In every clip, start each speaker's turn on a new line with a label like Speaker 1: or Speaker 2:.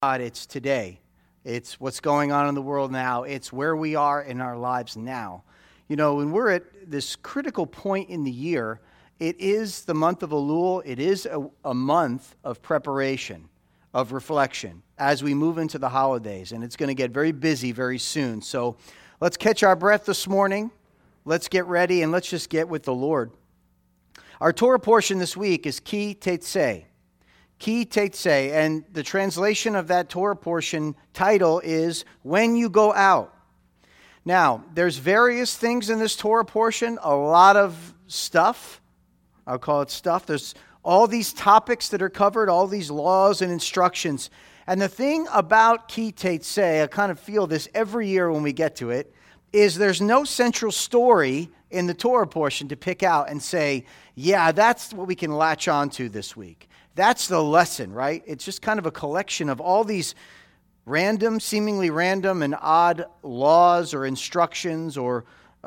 Speaker 1: God, it's today. It's what's going on in the world now. It's where we are in our lives now. You know, when we're at this critical point in the year, it is the month of Elul. It is a month of preparation, of reflection, as we move into the holidays. And it's going to get very busy very soon. So let's catch our breath this morning. Let's get ready and let's just get with the Lord. Our Torah portion this week is Ki Tetzei. Ki Tetzei, and the translation of that Torah portion title is When You Go Out. Now, there's various things in this Torah portion, a lot of stuff. I'll call it stuff. There's all these topics that are covered, all these laws and instructions. And the thing about Ki Tetzei, I kind of feel this every year when we get to it, is there's no central story in the Torah portion to pick out and say, yeah, that's what we can latch on to this week. That's the lesson, right? It's just kind of a collection of all these random, seemingly random and odd laws or instructions or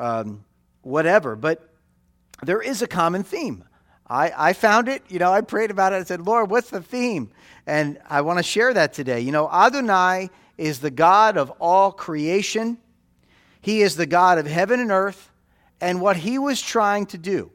Speaker 1: whatever. But there is a common theme. I found it, I prayed about it. I said, Lord, what's the theme? And I want to share that today. Adonai is the God of all creation. He is the God of heaven and earth. And what he was trying to do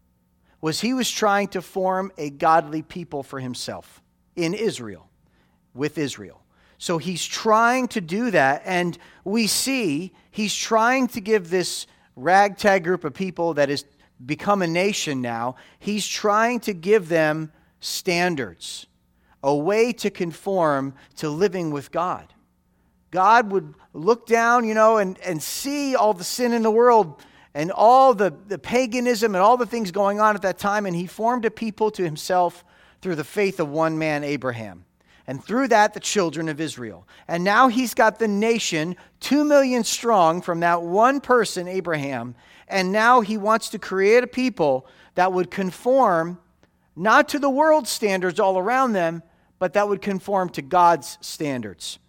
Speaker 1: was he was trying to form a godly people for himself in Israel, with Israel. So he's trying to do that, and we see he's trying to give this ragtag group of people that has become a nation now, he's trying to give them standards, a way to conform to living with God. God would look down, and see all the sin in the world and all the paganism and all the things going on at that time, and he formed a people to himself through the faith of one man, Abraham. And through that, the children of Israel. And now he's got the nation 2 million strong from that one person, Abraham. And now he wants to create a people that would conform not to the world's standards all around them, but that would conform to God's standards,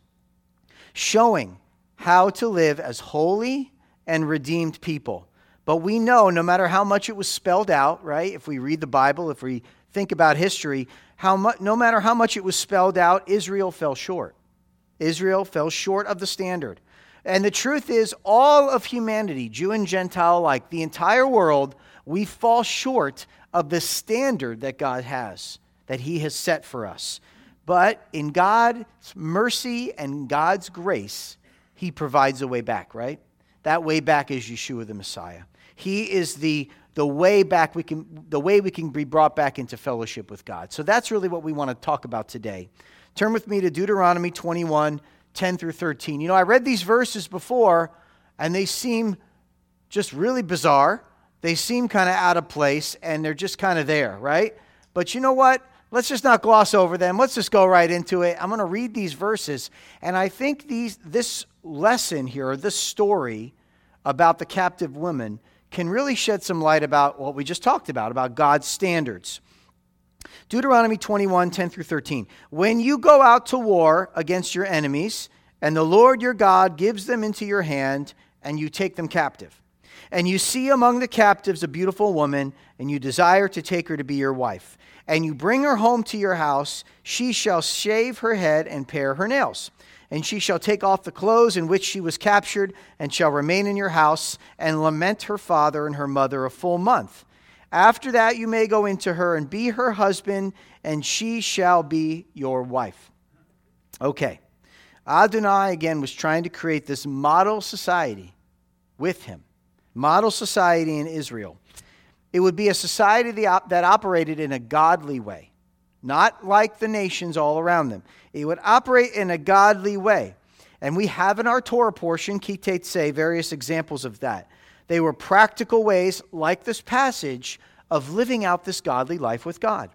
Speaker 1: showing how to live as holy and redeemed people. But we know, no matter how much it was spelled out, right? If we read the Bible, if we think about history, no matter how much it was spelled out, Israel fell short. Israel fell short of the standard. And the truth is, all of humanity, Jew and Gentile alike, the entire world, we fall short of the standard that God has, that he has set for us. But in God's mercy and God's grace, he provides a way back, right? That way back is Yeshua the Messiah. He is the way back the way we can be brought back into fellowship with God. So that's really what we want to talk about today. Turn with me to Deuteronomy 21, 10 through 13. I read these verses before, and they seem just really bizarre. They seem kind of out of place, and they're just kind of there, right? But you know what? Let's just not gloss over them. Let's just go right into it. I'm going to read these verses, and I think this lesson here, or this story about the captive woman, can really shed some light about what we just talked about God's standards. Deuteronomy 21, 10 through 13. When you go out to war against your enemies, and the Lord your God gives them into your hand, and you take them captive, and you see among the captives a beautiful woman, and you desire to take her to be your wife, and you bring her home to your house, she shall shave her head and pare her nails. And she shall take off the clothes in which she was captured, and shall remain in your house, and lament her father and her mother a full month. After that you may go into her and be her husband, and she shall be your wife. Okay. Adonai, again, was trying to create this model society with him. Model society in Israel. It would be a society that operated in a godly way. Not like the nations all around them. It would operate in a godly way. And we have in our Torah portion, Ki Tetzei, various examples of that. They were practical ways, like this passage, of living out this godly life with God.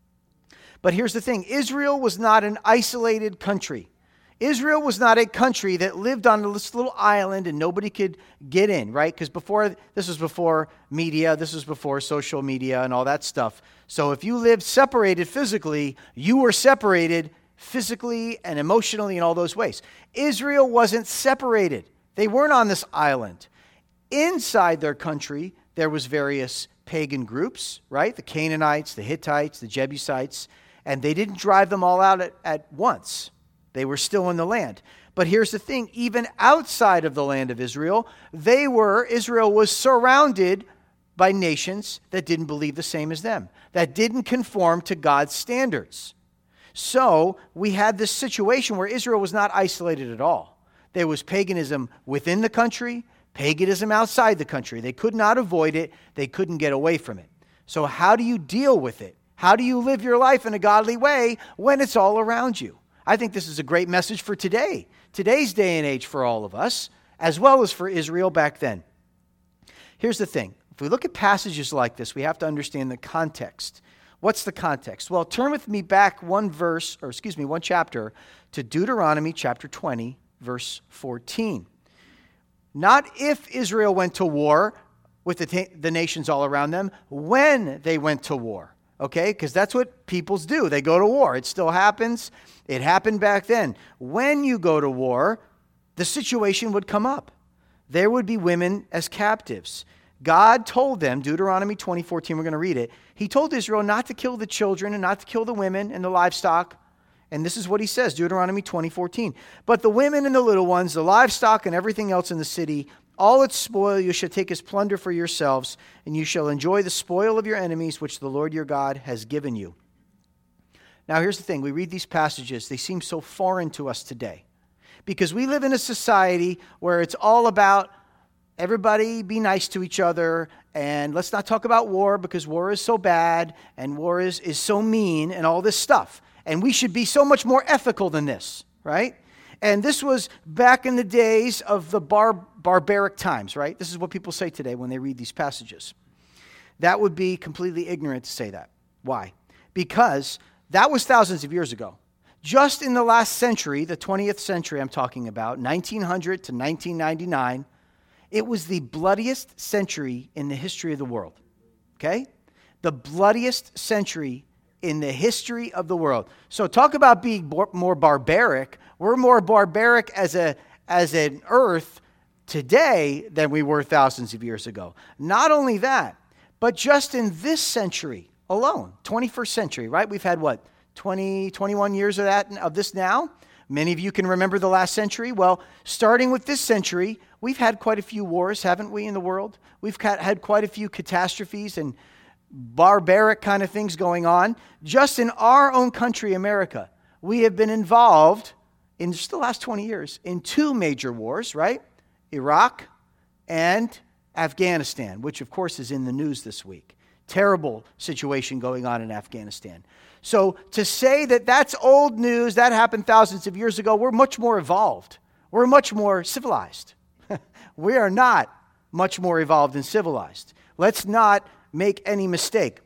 Speaker 1: But here's the thing. Israel was not an isolated country. Israel was not a country that lived on this little island and nobody could get in, right? Because this was before media, this was before social media and all that stuff. So if you lived separated physically, you were separated physically and emotionally in all those ways. Israel wasn't separated. They weren't on this island. Inside their country, there was various pagan groups, right? The Canaanites, the Hittites, the Jebusites, and they didn't drive them all out at once. They were still in the land. But here's the thing, even outside of the land of Israel, Israel was surrounded by nations that didn't believe the same as them, that didn't conform to God's standards. So we had this situation where Israel was not isolated at all. There was paganism within the country, paganism outside the country. They could not avoid it. They couldn't get away from it. So how do you deal with it? How do you live your life in a godly way when it's all around you? I think this is a great message for today, today's day and age for all of us, as well as for Israel back then. Here's the thing. If we look at passages like this, we have to understand the context. What's the context? Well, turn with me back one chapter to Deuteronomy chapter 20, verse 14. Not if Israel went to war with the nations all around them, when they went to war. Okay, because that's what peoples do. They go to war. It still happens. It happened back then. When you go to war, the situation would come up. There would be women as captives. God told them, Deuteronomy 20:14, we're going to read it. He told Israel not to kill the children and not to kill the women and the livestock. And this is what he says, Deuteronomy 20:14. But the women and the little ones, the livestock and everything else in the city, all its spoil you shall take as plunder for yourselves, and you shall enjoy the spoil of your enemies, which the Lord your God has given you. Now here's the thing. We read these passages. They seem so foreign to us today because we live in a society where it's all about everybody be nice to each other, and let's not talk about war because war is so bad and war is so mean and all this stuff. And we should be so much more ethical than this, right? And this was back in the days of the barbaric times, right? This is what people say today when they read these passages. That would be completely ignorant to say that. Why? Because that was thousands of years ago. Just in the last century, the 20th century I'm talking about, 1900 to 1999, it was the bloodiest century in the history of the world. Okay? The bloodiest century in the history of the world. So talk about being more barbaric. We're more barbaric as an earth today than we were thousands of years ago. Not only that, but just in this century alone, 21st century, right? We've had 21 years of this now. Many of you can remember the last century. Well, starting with this century, we've had quite a few wars, haven't we, in the world? We've had quite a few catastrophes and barbaric kind of things going on. Just in our own country, America, we have been involved in just the last 20 years in two major wars, right? Iraq and Afghanistan, which of course is in the news this week. Terrible situation going on in Afghanistan. So to say that that's old news, that happened thousands of years ago, we're much more evolved. We're much more civilized. We are not much more evolved and civilized. Let's not make any mistake.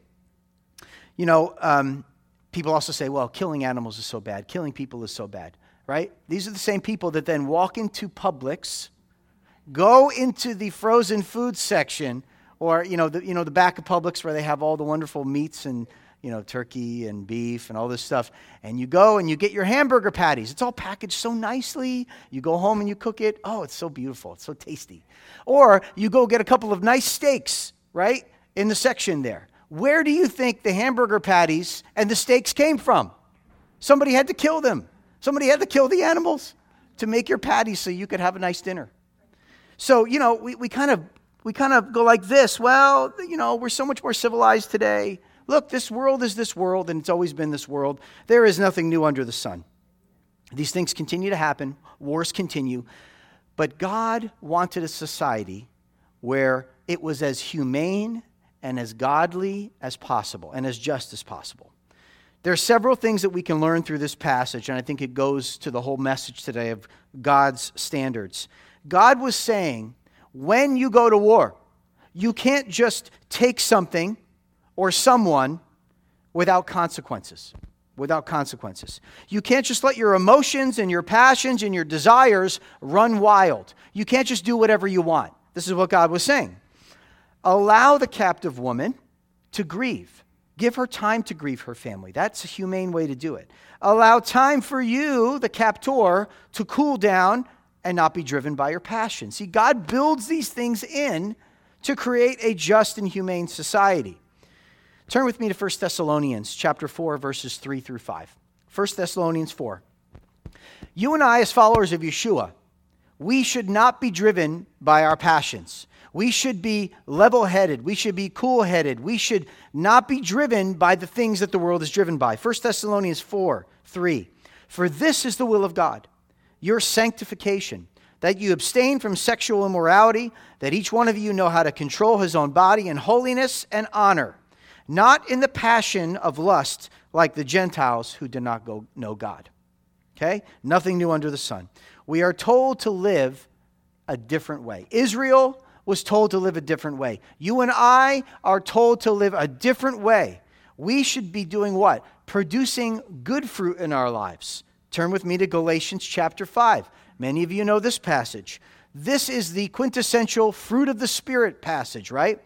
Speaker 1: People also say, well, killing animals is so bad. Killing people is so bad, right? These are the same people that then walk into Publix, go into the frozen food section, or, the back of Publix where they have all the wonderful meats and, turkey and beef and all this stuff. And you go and you get your hamburger patties. It's all packaged so nicely. You go home and you cook it. Oh, it's so beautiful. It's so tasty. Or you go get a couple of nice steaks, right, in the section there. Where do you think the hamburger patties and the steaks came from? Somebody had to kill them. Somebody had to kill the animals to make your patties so you could have a nice dinner. So, we kind of go like this. Well, we're so much more civilized today. Look, this world is this world, and it's always been this world. There is nothing new under the sun. These things continue to happen. Wars continue. But God wanted a society where it was as humane and as godly as possible and as just as possible. There are several things that we can learn through this passage, and I think it goes to the whole message today of God's standards. God was saying, when you go to war, you can't just take something or someone without consequences. Without consequences. You can't just let your emotions and your passions and your desires run wild. You can't just do whatever you want. This is what God was saying. Allow the captive woman to grieve. Give her time to grieve her family. That's a humane way to do it. Allow time for you, the captor, to cool down and not be driven by your passion. See, God builds these things in to create a just and humane society. Turn with me to 1 Thessalonians chapter 4, verses 3 through 5. 1 Thessalonians 4. You and I, as followers of Yeshua, we should not be driven by our passions. We should be level-headed. We should be cool-headed. We should not be driven by the things that the world is driven by. 1 Thessalonians 4:3. For this is the will of God, your sanctification, that you abstain from sexual immorality, that each one of you know how to control his own body in holiness and honor, not in the passion of lust like the Gentiles who do not know God. Okay? Nothing new under the sun. We are told to live a different way. Israel was told to live a different way. You and I are told to live a different way. We should be doing what? Producing good fruit in our lives. Turn with me to Galatians chapter 5. Many of you know this passage. This is the quintessential fruit of the Spirit passage, right?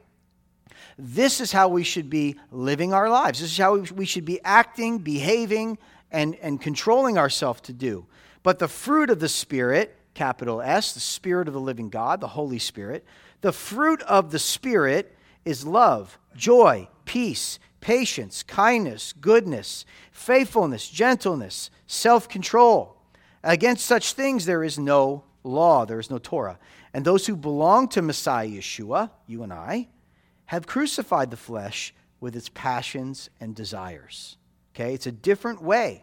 Speaker 1: This is how we should be living our lives. This is how we should be acting, behaving, and controlling ourselves to do. But the fruit of the Spirit, capital S, the Spirit of the living God, the Holy Spirit, the fruit of the Spirit is love, joy, peace, patience, kindness, goodness, faithfulness, gentleness, self-control. Against such things there is no law, there is no Torah. And those who belong to Messiah Yeshua, you and I, have crucified the flesh with its passions and desires. Okay, it's a different way.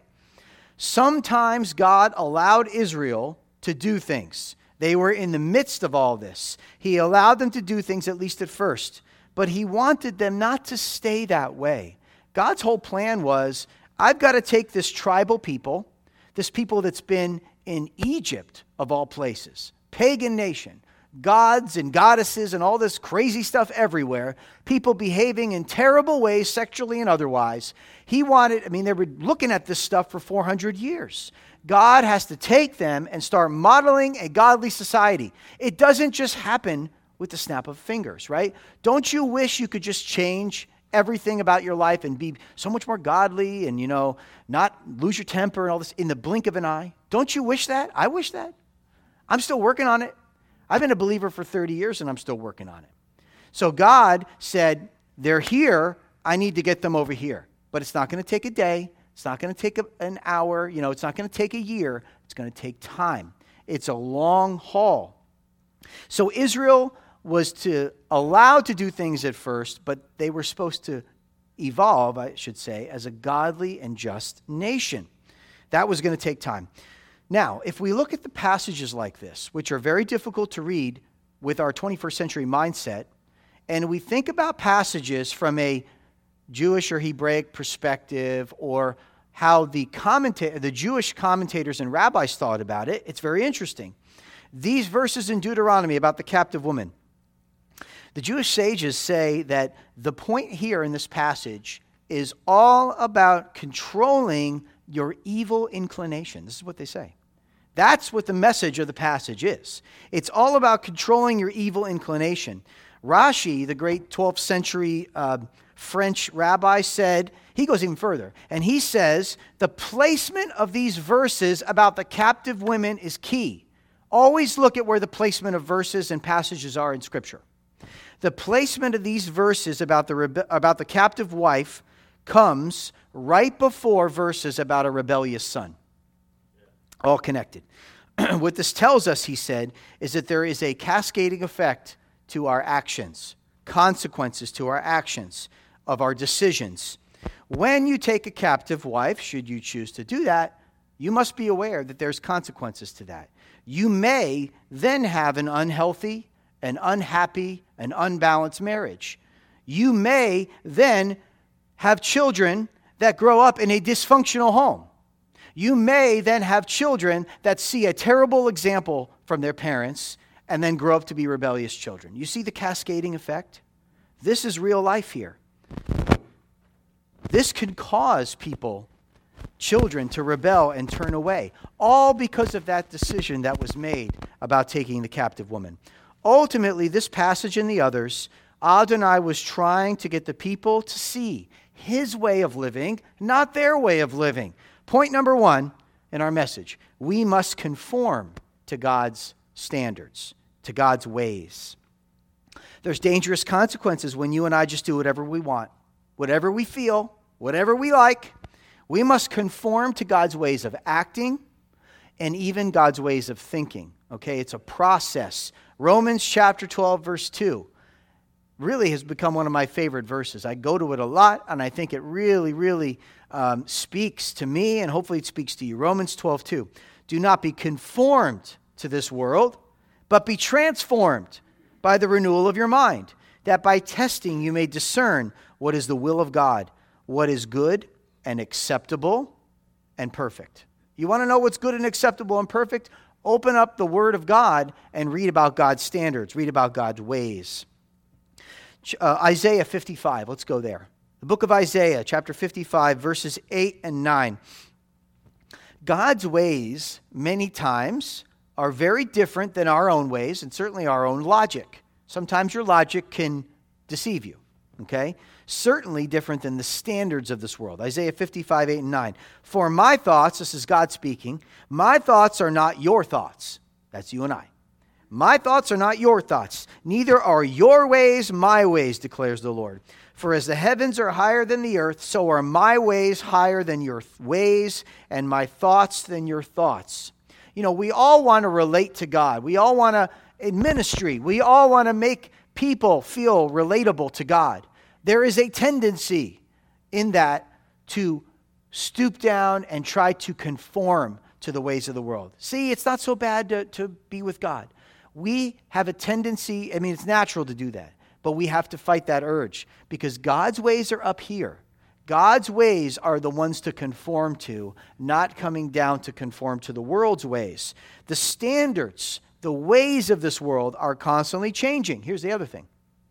Speaker 1: Sometimes God allowed Israel to do things. They were in the midst of all this. He allowed them to do things, at least at first. But he wanted them not to stay that way. God's whole plan was, I've got to take this tribal people, this people that's been in Egypt, of all places, pagan nation, gods and goddesses and all this crazy stuff everywhere, people behaving in terrible ways, sexually and otherwise. They were looking at this stuff for 400 years. God has to take them and start modeling a godly society. It doesn't just happen with the snap of fingers, right? Don't you wish you could just change everything about your life and be so much more godly and, not lose your temper and all this in the blink of an eye? Don't you wish that? I wish that. I'm still working on it. I've been a believer for 30 years and I'm still working on it. So God said, they're here, I need to get them over here. But it's not going to take a day. It's not going to take an hour. It's not going to take a year. It's going to take time. It's a long haul. So Israel was allowed to do things at first, but they were supposed to evolve, I should say, as a godly and just nation. That was going to take time. Now, if we look at the passages like this, which are very difficult to read with our 21st century mindset, and we think about passages from a Jewish or Hebraic perspective, or how the Jewish commentators and rabbis thought about it, it's very interesting. These verses in Deuteronomy about the captive woman, the Jewish sages say that the point here in this passage is all about controlling your evil inclination. This is what they say. That's what the message of the passage is. It's all about controlling your evil inclination. Rashi, the great 12th century French rabbi, said, he goes even further, and he says, the placement of these verses about the captive women is key. Always look at where the placement of verses and passages are in Scripture. The placement of these verses about the captive wife comes right before verses about a rebellious son. All connected. What this tells us, he said, is that there is a cascading effect to our actions, consequences to our actions, of our decisions. When you take a captive wife, should you choose to do that, you must be aware that there's consequences to that. You may then have an unhealthy, an unhappy, an unbalanced marriage. You may then have children that grow up in a dysfunctional home. You may then have children that see a terrible example from their parents and then grow up to be rebellious children. You see the cascading effect? This is real life here. This can cause children to rebel and turn away, all because of that decision that was made about taking the captive woman. Ultimately, this passage and the others, Adonai was trying to get the people to see his way of living, not their way of living. Point number one in our message, we must conform to God's standards, to God's ways. There's dangerous consequences when you and I just do whatever we want, whatever we feel, whatever we like. We must conform to God's ways of acting, and even God's ways of thinking. Okay, it's a process. Romans chapter 12, verse 2 really has become one of my favorite verses. I go to it a lot, and I think it really, really speaks to me, and hopefully it speaks to you. Romans 12, 2. Do not be conformed to this world, but be transformed by the renewal of your mind, that by testing you may discern what is the will of God, what is good and acceptable and perfect. You want to know what's good and acceptable and perfect? Open up the Word of God and read about God's standards, read about God's ways. Isaiah 55, let's go there. The book of Isaiah, chapter 55, verses 8 and 9. God's ways, many times, are very different than our own ways, and certainly our own logic. Sometimes your logic can deceive you, okay? Certainly different than the standards of this world. Isaiah 55, 8 and 9. For my thoughts, this is God speaking, my thoughts are not your thoughts. That's you and I. My thoughts are not your thoughts. Neither are your ways my ways, declares the Lord. For as the heavens are higher than the earth, so are my ways higher than your ways, and my thoughts than your thoughts. You know, we all want to relate to God. We all want to, in ministry, we all want to make people feel relatable to God. There is a tendency in that to stoop down and try to conform to the ways of the world. See, it's not so bad to be with God. We have a tendency, I mean, it's natural to do that, but we have to fight that urge because God's ways are up here. God's ways are the ones to conform to, not coming down to conform to the world's ways. The standards, the ways of this world are constantly changing. Here's the other thing.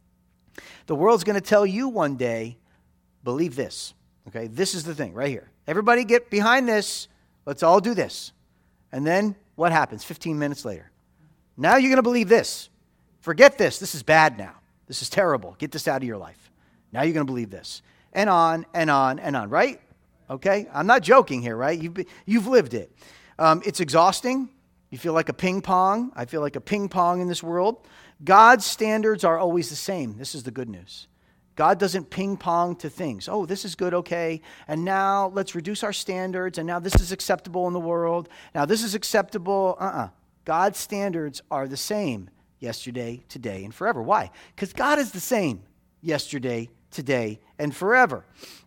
Speaker 1: The world's going to tell you one day, believe this. Okay, this is the thing right here. Everybody get behind this. Let's all do this. And then what happens 15 minutes later? Now you're going to believe this. Forget this. This is bad now. This is terrible. Get this out of your life. Now you're going to believe this. And on and on and on, right? Okay? I'm not joking here, right? You've lived it. It's exhausting. You feel like a ping pong. I feel like a ping pong in this world. God's standards are always the same. This is the good news. God doesn't ping pong to things. Oh, this is good, okay. And now let's reduce our standards. And now this is acceptable in the world. Now this is acceptable. God's standards are the same yesterday, today, and forever. Why? Because God is the same yesterday, today, and forever.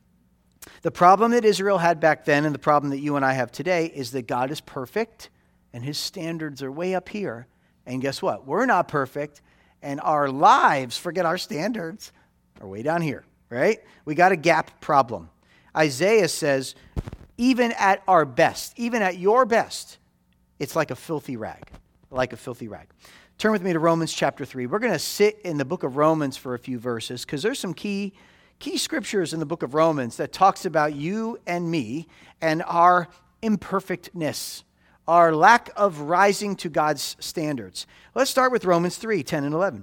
Speaker 1: The problem that Israel had back then and the problem that you and I have today is that God is perfect and his standards are way up here. And guess what? We're not perfect and our lives, forget our standards, are way down here, right? We got a gap problem. Isaiah says, even at our best, even at your best, it's like a filthy rag, like a filthy rag. Turn with me to Romans chapter 3. We're going to sit in the book of Romans for a few verses because there's some key scriptures in the book of Romans that talks about you and me and our imperfectness, our lack of rising to God's standards. Let's start with Romans 3, 10 and 11.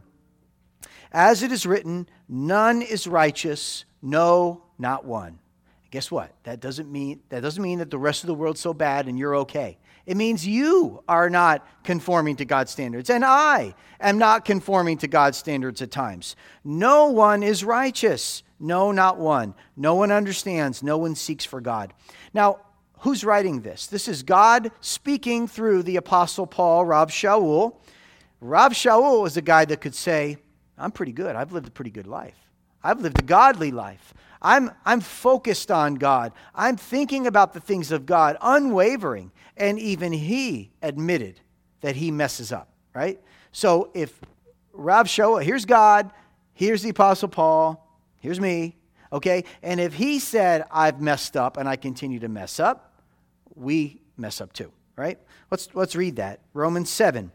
Speaker 1: As it is written, none is righteous, no, not one. Guess what? That doesn't mean that the rest of the world's so bad and you're okay. It means you are not conforming to God's standards, and I am not conforming to God's standards at times. No one is righteous. No, not one. No one understands. No one seeks for God. Now, who's writing this? This is God speaking through the Apostle Paul, Rav Shaul. Rav Shaul is a guy that could say, I'm pretty good. I've lived a pretty good life. I've lived a godly life. I'm focused on God. I'm thinking about the things of God, unwavering. And even he admitted that he messes up, right? So if Rav Shaul, here's God, here's the Apostle Paul, here's me, okay? And if he said, I've messed up and I continue to mess up, we mess up too, right? Let's read that. Romans 7,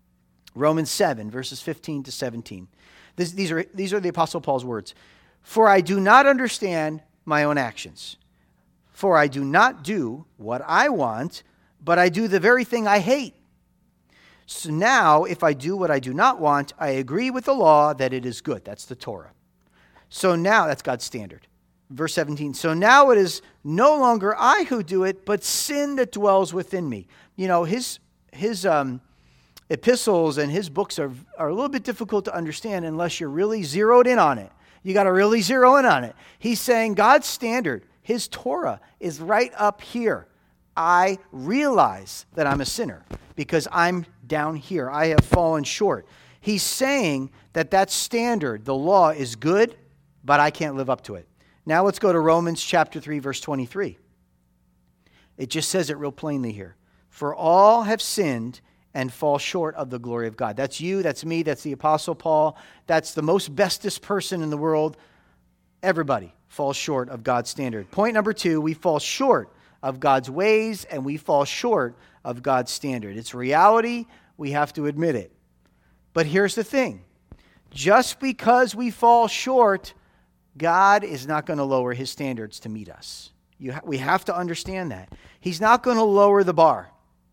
Speaker 1: verses 15 to 17. These are the Apostle Paul's words. For I do not understand my own actions. For I do not do what I want, but I do the very thing I hate. So now, if I do what I do not want, I agree with the law that it is good. That's the Torah. So now, that's God's standard. Verse 17, so now it is no longer I who do it, but sin that dwells within me. You know, his epistles and his books are a little bit difficult to understand unless you're really zeroed in on it. You got to really zero in on it. He's saying God's standard, his Torah, is right up here. I realize that I'm a sinner because I'm down here. I have fallen short. He's saying that that standard, the law, is good, but I can't live up to it. Now let's go to Romans chapter 3, verse 23. It just says it real plainly here. For all have sinned and fall short of the glory of God. That's you, that's me, that's the Apostle Paul. That's the most bestest person in the world. Everybody falls short of God's standard. Point number 2, we fall short of God's ways and we fall short of God's standard. It's reality. We have to admit it. But here's the thing. Just because we fall short, God is not going to lower his standards to meet us. We have to understand that. He's not going to lower the bar.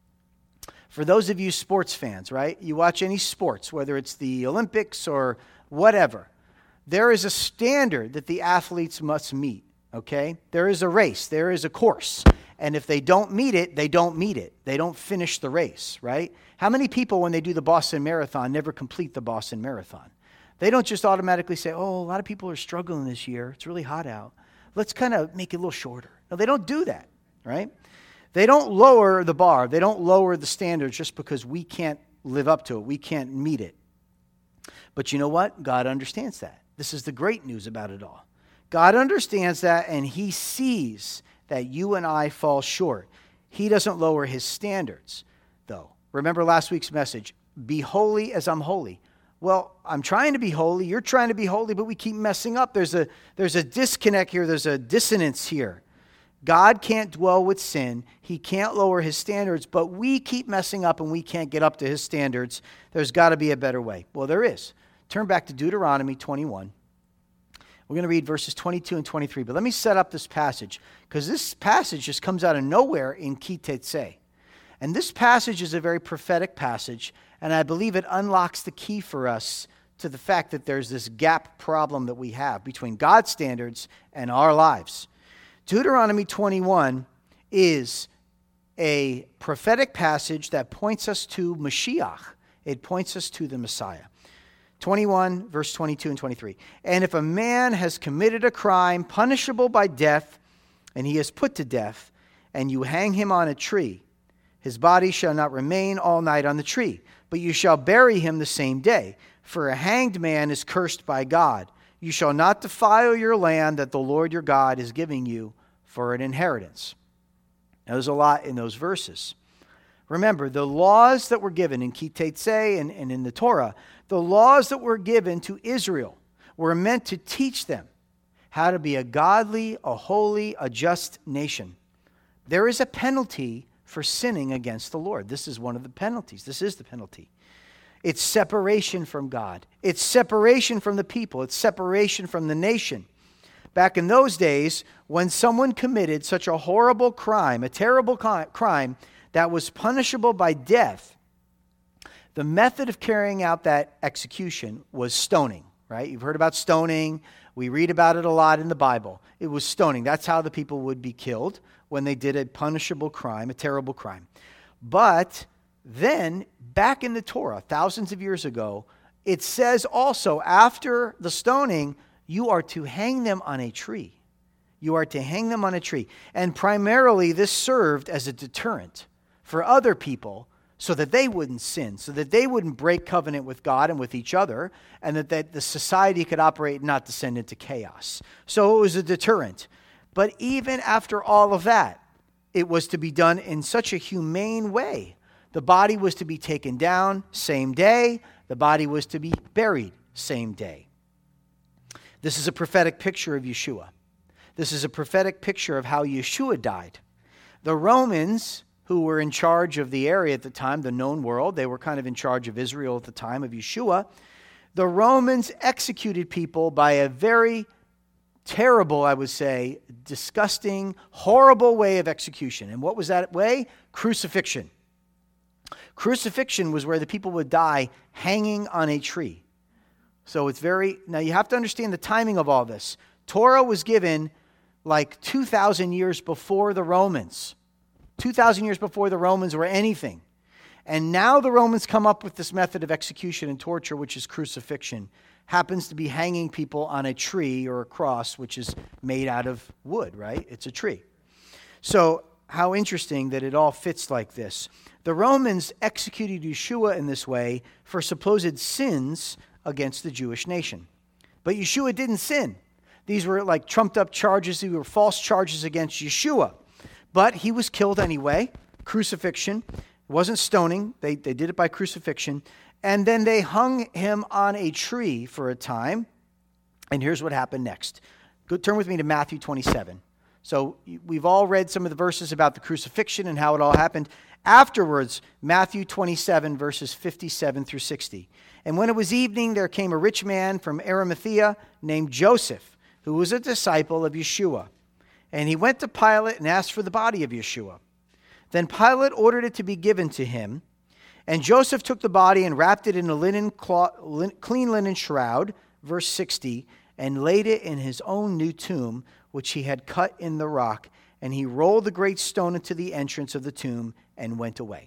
Speaker 1: For those of you sports fans, right? You watch any sports, whether it's the Olympics or whatever. There is a standard that the athletes must meet, okay? There is a race. There is a course. And if they don't meet it, they don't meet it. They don't finish the race, right? How many people, when they do the Boston Marathon, never complete the Boston Marathon? They don't just automatically say, oh, a lot of people are struggling this year. It's really hot out. Let's kind of make it a little shorter. No, they don't do that, right? They don't lower the bar. They don't lower the standards just because we can't live up to it. We can't meet it. But you know what? God understands that. This is the great news about it all. God understands that, and he sees that you and I fall short. He doesn't lower his standards, though. Remember last week's message, be holy as I'm holy. Well, I'm trying to be holy. You're trying to be holy, but we keep messing up. There's a disconnect here. There's a dissonance here. God can't dwell with sin. He can't lower his standards, but we keep messing up and we can't get up to his standards. There's got to be a better way. Well, there is. Turn back to Deuteronomy 21. We're going to read verses 22 and 23, but let me set up this passage because this passage just comes out of nowhere in Ki Teitzei. And this passage is a very prophetic passage, and I believe it unlocks the key for us to the fact that there's this gap problem that we have between God's standards and our lives. Deuteronomy 21 is a prophetic passage that points us to Mashiach. It points us to the Messiah. 21, verse 22 and 23. And if a man has committed a crime punishable by death, and he is put to death, and you hang him on a tree, his body shall not remain all night on the tree, but you shall bury him the same day. For a hanged man is cursed by God. You shall not defile your land that the Lord your God is giving you for an inheritance. Now, there's a lot in those verses. Remember, the laws that were given in Ki Teitzei and in the Torah, the laws that were given to Israel were meant to teach them how to be a godly, a holy, a just nation. There is a penalty for sinning against the Lord. This is one of the penalties. This is the penalty. It's separation from God. It's separation from the people. It's separation from the nation. Back in those days, when someone committed such a horrible crime, a terrible crime that was punishable by death, the method of carrying out that execution was stoning, right? You've heard about stoning. We read about it a lot in the Bible. It was stoning. That's how the people would be killed when they did a punishable crime, a terrible crime. But then, back in the Torah, thousands of years ago, it says also, after the stoning, you are to hang them on a tree. You are to hang them on a tree. And primarily, this served as a deterrent for other people so that they wouldn't sin, so that they wouldn't break covenant with God and with each other, and that the society could operate and not descend into chaos. So it was a deterrent. But even after all of that, it was to be done in such a humane way. The body was to be taken down same day. The body was to be buried same day. This is a prophetic picture of Yeshua. This is a prophetic picture of how Yeshua died. The Romans, who were in charge of the area at the time, the known world, they were kind of in charge of Israel at the time of Yeshua. The Romans executed people by a very terrible, I would say, disgusting, horrible way of execution. And what was that way? Crucifixion. Crucifixion was where the people would die hanging on a tree. So now you have to understand the timing of all this. Torah was given like 2,000 years before the Romans. 2,000 years before the Romans were anything. And now the Romans come up with this method of execution and torture, which is crucifixion. Happens to be hanging people on a tree or a cross, which is made out of wood, right? It's a tree. So how interesting that it all fits like this. The Romans executed Yeshua in this way for supposed sins against the Jewish nation. But Yeshua didn't sin. These were like trumped up charges. These were false charges against Yeshua. But he was killed anyway. Crucifixion. It wasn't stoning. They did it by crucifixion. And then they hung him on a tree for a time. And here's what happened next. Turn with me to Matthew 27. So we've all read some of the verses about the crucifixion and how it all happened. Afterwards, Matthew 27, verses 57 through 60. And when it was evening, there came a rich man from Arimathea named Joseph, who was a disciple of Yeshua. And he went to Pilate and asked for the body of Yeshua. Then Pilate ordered it to be given to him. And Joseph took the body and wrapped it in a clean linen shroud, verse 60, and laid it in his own new tomb, which he had cut in the rock. And he rolled the great stone into the entrance of the tomb and went away.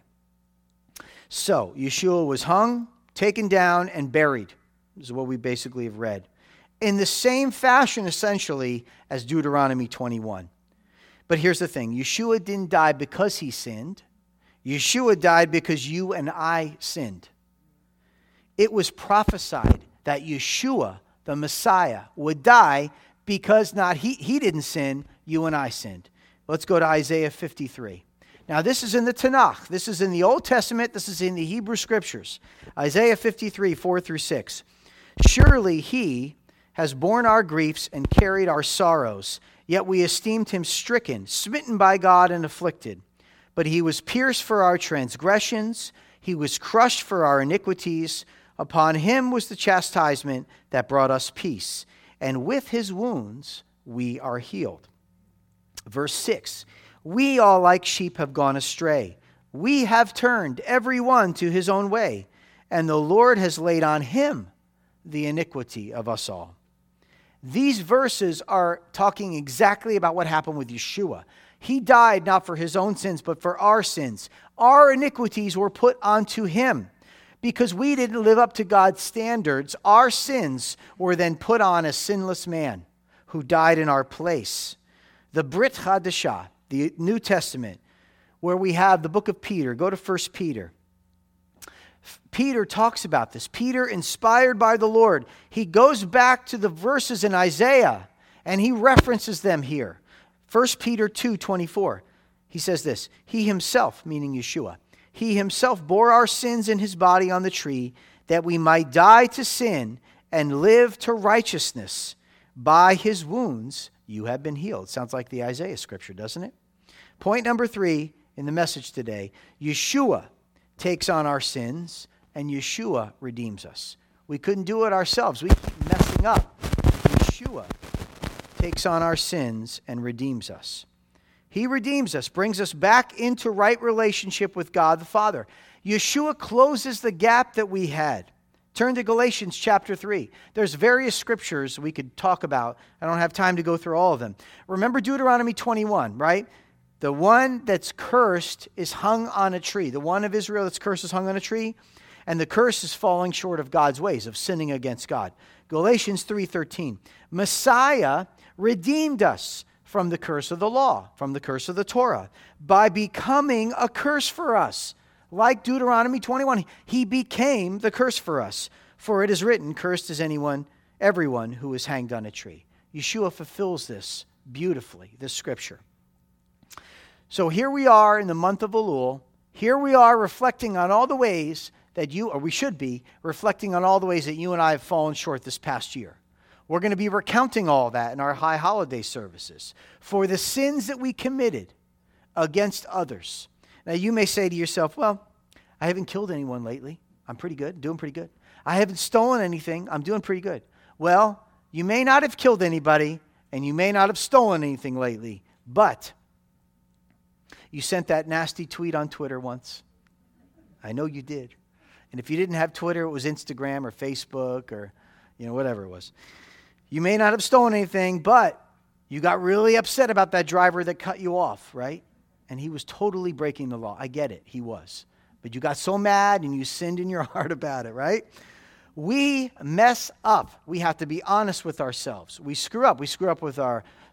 Speaker 1: So, Yeshua was hung, taken down, and buried. This is what we basically have read. In the same fashion, essentially, as Deuteronomy 21. But here's the thing. Yeshua didn't die because he sinned. Yeshua died because you and I sinned. It was prophesied that Yeshua, the Messiah, would die because he didn't sin, you and I sinned. Let's go to Isaiah 53. Now, this is in the Tanakh. This is in the Old Testament. This is in the Hebrew Scriptures. Isaiah 53, 4 through 6. Surely he has borne our griefs and carried our sorrows, yet we esteemed him stricken, smitten by God, and afflicted. But he was pierced for our transgressions, he was crushed for our iniquities. Upon him was the chastisement that brought us peace, and with his wounds we are healed. Verse 6, we all like sheep have gone astray. We have turned every one to his own way, and the Lord has laid on him the iniquity of us all. These verses are talking exactly about what happened with Yeshua. He died not for his own sins, but for our sins. Our iniquities were put onto him. Because we didn't live up to God's standards, our sins were then put on a sinless man who died in our place. The Brit Chadashah, the New Testament, where we have the book of Peter. Go to 1 Peter. Peter talks about this. Peter, inspired by the Lord, he goes back to the verses in Isaiah, and he references them here. 1 Peter 2:24. He says this, he himself, meaning Yeshua, he himself bore our sins in his body on the tree, that we might die to sin and live to righteousness. By his wounds you have been healed. Sounds like the Isaiah scripture, doesn't it? Point number 3 in the message today. Yeshua takes on our sins, and Yeshua redeems us. We couldn't do it ourselves. We keep messing up. Yeshua takes on our sins and redeems us. He redeems us, brings us back into right relationship with God the Father. Yeshua closes the gap that we had. Turn to Galatians chapter 3. There's various scriptures we could talk about. I don't have time to go through all of them. Remember Deuteronomy 21, right? The one that's cursed is hung on a tree. The one of Israel that's cursed is hung on a tree. And the curse is falling short of God's ways, of sinning against God. Galatians 3:13. Messiah redeemed us from the curse of the law, from the curse of the Torah, by becoming a curse for us. Like Deuteronomy 21, he became the curse for us. For it is written, cursed is everyone who is hanged on a tree. Yeshua fulfills this beautifully, this scripture. So here we are in the month of Elul. Here we are reflecting on all the ways that we should be reflecting on all the ways that you and I have fallen short this past year. We're going to be recounting all that in our high holiday services for the sins that we committed against others. Now, you may say to yourself, well, I haven't killed anyone lately. I'm pretty good, doing pretty good. I haven't stolen anything. I'm doing pretty good. Well, you may not have killed anybody, and you may not have stolen anything lately, but you sent that nasty tweet on Twitter once. I know you did. And if you didn't have Twitter, it was Instagram or Facebook or whatever it was. You may not have stolen anything, but you got really upset about that driver that cut you off, right? And he was totally breaking the law. I get it, he was. But you got so mad and you sinned in your heart about it, right? We mess up. We have to be honest with ourselves. We screw up. We screw up with our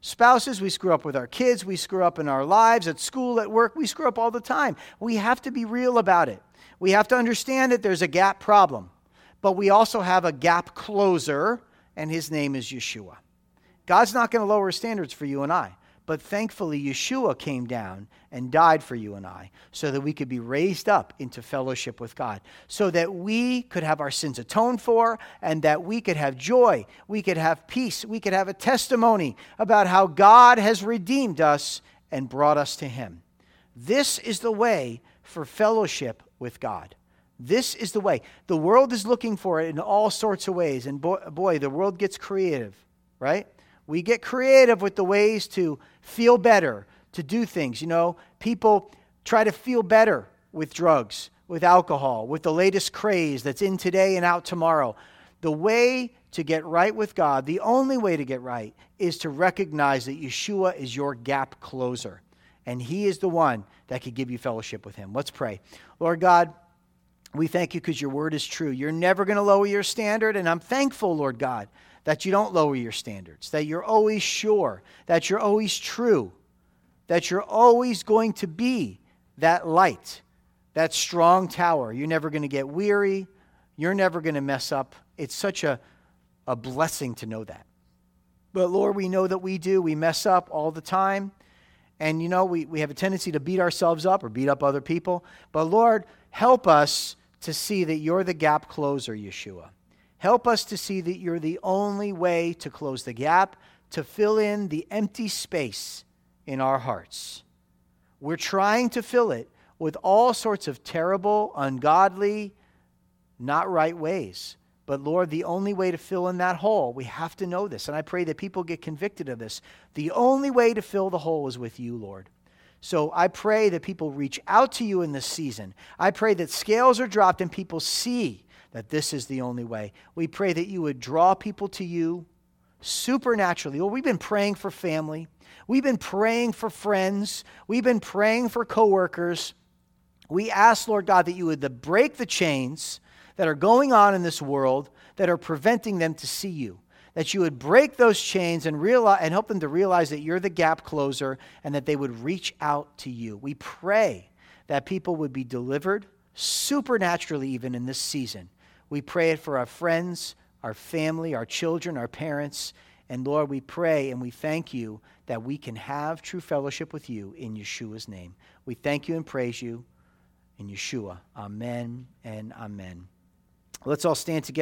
Speaker 1: spouses, we screw up with our kids, we screw up in our lives, at school, at work, we screw up all the time. We have to be real about it. We have to understand that there's a gap problem, but we also have a gap closer, and his name is Yeshua. God's not going to lower standards for you and I, but thankfully Yeshua came down and died for you and I so that we could be raised up into fellowship with God, so that we could have our sins atoned for and that we could have joy, we could have peace, we could have a testimony about how God has redeemed us and brought us to him. This is the way for fellowship with God. This is the way. The world is looking for it in all sorts of ways, and boy, the world gets creative, right? We get creative with the ways to feel better, to do things. You know, people try to feel better with drugs, with alcohol, with the latest craze that's in today and out tomorrow. The way to get right with God, the only way to get right, is to recognize that Yeshua is your gap closer, and he is the one that could give you fellowship with him. Let's pray. Lord God, we thank you because your word is true. You're never going to lower your standard, and I'm thankful, Lord God, that you don't lower your standards, that you're always sure, that you're always true, that you're always going to be that light, that strong tower. You're never going to get weary. You're never going to mess up. It's such a blessing to know that. But Lord, we know that we do. We mess up all the time. And you know, we have a tendency to beat ourselves up or beat up other people. But Lord, help us to see that you're the gap closer, Yeshua. Help us to see that you're the only way to close the gap, to fill in the empty space in our hearts. We're trying to fill it with all sorts of terrible, ungodly, not right ways. But Lord, the only way to fill in that hole, we have to know this. And I pray that people get convicted of this. The only way to fill the hole is with you, Lord. So I pray that people reach out to you in this season. I pray that scales are dropped and people see that this is the only way. We pray that you would draw people to you supernaturally. Lord, we've been praying for family. We've been praying for friends. We've been praying for coworkers. We ask, Lord God, that you would break the chains that are going on in this world that are preventing them to see you. That you would break those chains and help them to realize that you're the gap closer and that they would reach out to you. We pray that people would be delivered supernaturally even in this season. We pray it for our friends, our family, our children, our parents. And Lord, we pray and we thank you that we can have true fellowship with you in Yeshua's name. We thank you and praise you in Yeshua. Amen and amen. Let's all stand together.